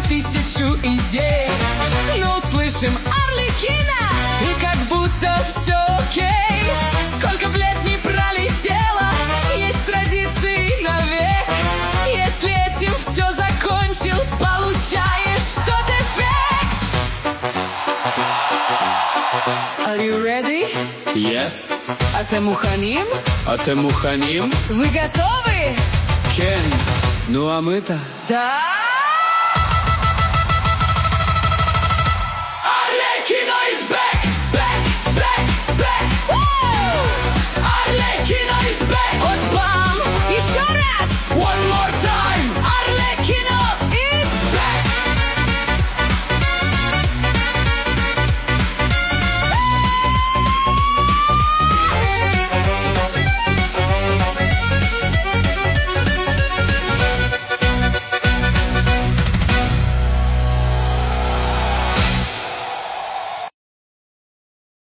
1000 идей. Но услышим Арлекина, и как будто все окей. Сколько б лет не пролетело, есть традиции навек. Если этим все закончил, получаешь тот эффект. Are you ready? Yes. אתם מוכנים? אתם מוכנים? Вы готовы? כן. נו, אמיתה. Да!